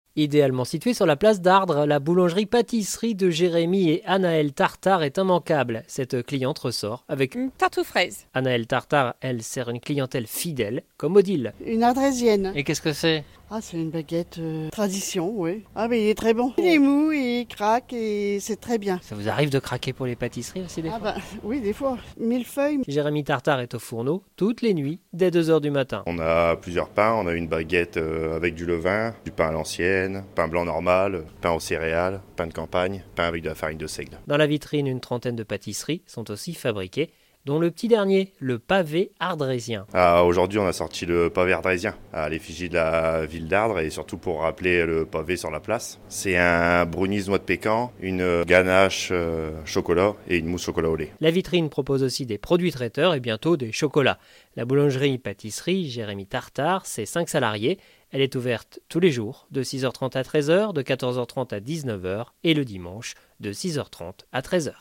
Idéalement située sur la place d'Ardres, la boulangerie-pâtisserie de Jérémy et Anaël Tartare est immanquable. Cette cliente ressort avec Une tarte aux fraises. Anaël Tartare, elle sert une clientèle fidèle, comme Odile. Une ardrésienne. Et qu'est-ce que c'est ? Ah, c'est une baguette tradition, oui. Ah, mais il est très bon. Il est mou, il craque et c'est très bien. Ça vous arrive de craquer pour les pâtisseries aussi des fois ? Ah bah oui, des fois. Millefeuille. Jérémy Tartare est au fourneau toutes les nuits, dès 2h du matin. On a plusieurs pains, on a une baguette avec du levain, du pain à l'ancienne, pain blanc normal, pain aux céréales, pain de campagne, pain avec de la farine de seigle. Dans la vitrine, une trentaine de pâtisseries sont aussi fabriquées, dont le petit dernier, le pavé ardrésien. Aujourd'hui, on a sorti le pavé ardrésien à l'effigie de la ville d'Ardres et surtout pour rappeler le pavé sur la place. C'est un brownies noix de pécan, une ganache chocolat et une mousse chocolat au lait. La vitrine propose aussi des produits traiteurs et bientôt des chocolats. La boulangerie-pâtisserie Jérémy Tartare, c'est 5 salariés. Elle est ouverte tous les jours, de 6h30 à 13h, de 14h30 à 19h et le dimanche, de 6h30 à 13h.